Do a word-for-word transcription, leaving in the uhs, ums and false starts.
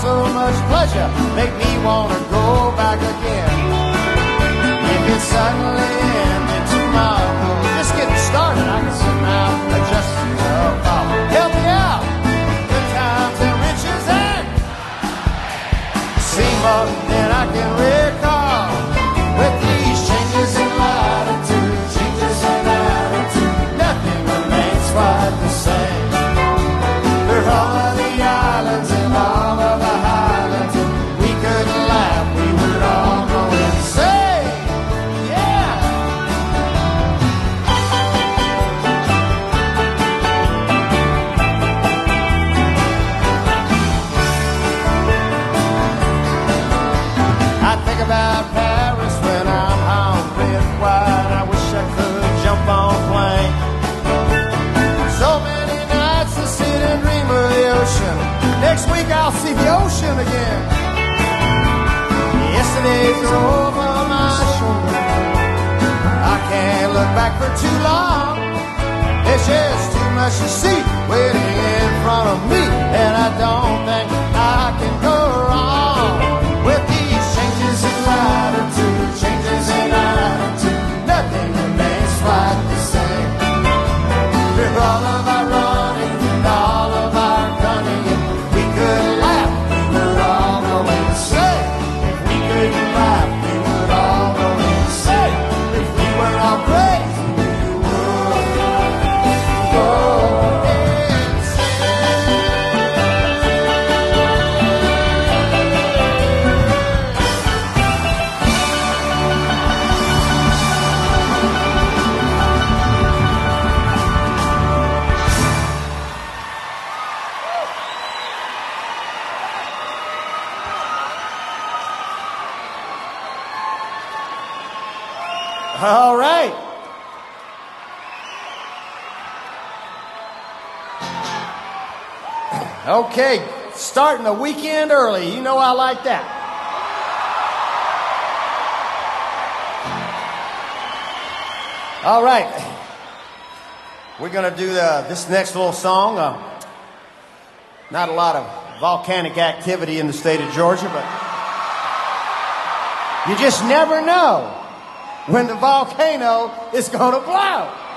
so much pleasure, make me want to go back again. If it suddenly ended tomorrow, just getting started, I can somehow adjust the problem. Help me out. Good times and riches and see more than I can recall. With these changes in latitude, changes in attitude, nothing remains quite the same. For all of the islands and all of the highlands, we couldn't laugh, we would all go insane. Yeah! I think about Paris when I'm hungry and white. I wish I could jump on a plane. So many nights to sit and dream of the ocean. Next week I'll see the ocean again. Yesterday's over my shoulder. I can't look back for too long. There's just too much to see waiting in front of me, and I don't think I can go wrong with these changes in latitude, changes in attitude. Nothing remains quite the same. With all of our running and all of our gunning, if we could laugh, we would all go insane. If we couldn't laugh, we would all go insane. If we were all crazy, we would go all right. Okay, starting the weekend early. You know I like that. All right. We're going to do the, this next little song. Uh, not a lot of volcanic activity in the state of Georgia, but you just never know when the volcano is going to blow.